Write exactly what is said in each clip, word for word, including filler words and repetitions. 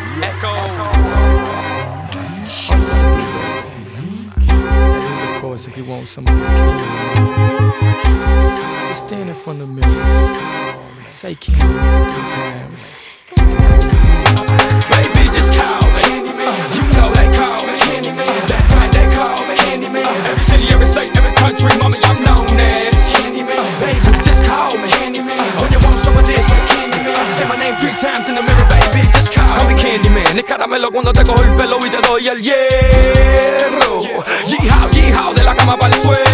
Echo. That is, of course, if you want some of this Candyman. Just stand in front of the mirror. Say Candyman three times. Baby, just call me Candyman. You know they call me Candyman. That's right, they call me Candyman. Every city, every state, every country, mama, I'm known as Candyman. Baby, just call me Candyman. When you want some of this, say my name three times in the mirror, baby, just call me Candyman. El caramelo cuando te cojo el pelo y te doy el hierro. Yeehaw, yeehaw, de la cama para el suelo.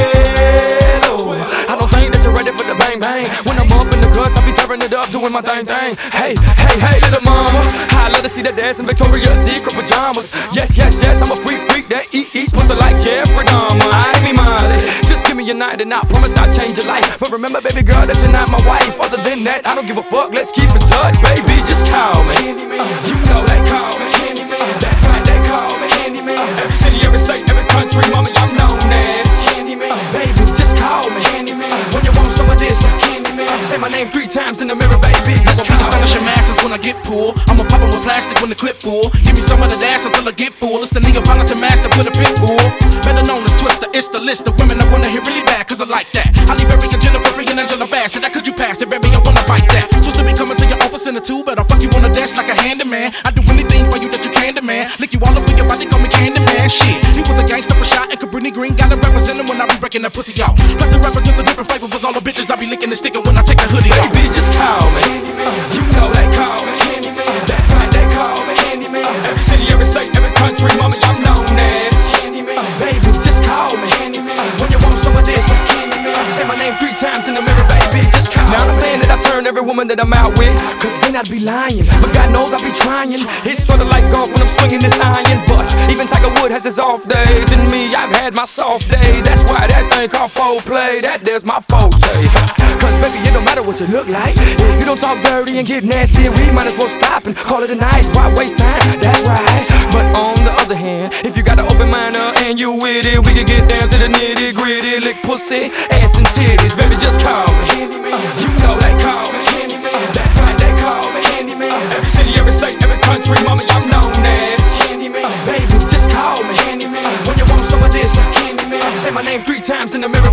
I don't think that you're ready for the bang bang. When I'm up in the guts, I be tearing it up, doing my thing thing. Hey, hey, hey, little mama, I love to see that dance in Victoria's Secret pajamas. Yes, yes, yes, I'm a freak, freak that eat, eat, supposed to like Jeffrey Dahmer. I ain't me money, just give me a night and I promise I'll change your life. But remember, baby girl, that you're not my wife. Other than that, I don't give a fuck, let's keep in touch. Baby, just call me Candyman. You know they call me Candyman. That's right, they call me Candyman. Every city, every state, every country, mama, I'm known as Candyman. Baby, just call me Candyman. When you want some of this, Candyman, say my name three times in the mirror, baby, just call me. Astonishing masses when I get pulled. I'ma pop it with plastic when the clip full. Give me some of the dash until I get full. It's the Neapolitan master with a pit bull. Better known as Twister, it's the list of women I wanna hear really bad, cause I like that. I leave Eric and Jennifer free and Angela Bassett. That could you pass it, baby, I wanna fight that. Supposed to be coming to your office in a two, but I'll fuck you on the desk like a handyman. I do anything for you that you can demand. Lick you all up in your body, call me Candyman. Shit, he was a gangster for shot and Cabrini Green. Gotta represent him when I be breaking that pussy out. Plus it represent the different flavors. All the bitches I be licking the sticker when I take the hoodie off. Baby, just call me Candyman. You know they call me Candyman. That's right, they call me Candyman. Every city, every state, every country, mama, I'm known as Candyman. Baby, just call me Candyman. When you want some of this, Candyman, say my name three times in the mirror, baby, just call me. Now I'm not saying that I turn every woman that I'm out with, cause then I'd be lying. But God knows I be trying. It's sorta like golf when I'm swinging this iron. But even Tiger Woods has his off days, and me, I've had my soft days. That's why that thing called foreplay, that there's my forte. Cause baby, it don't matter what you look like. If you don't talk dirty and get nasty, we might as well stop and call it a night. Why waste time? That's right. But on the other hand, if you got an open mind and you with it, we can get down to the nitty gritty. Lick pussy, ass and titties. Baby, just call me Candyman. You know they call me Candyman. That's right, they call me Candyman. Every city, every state, every country, mama, I'm known as Candyman. Baby, just call me Candyman. When you want some of this, Candyman, say my name three times in the mirror.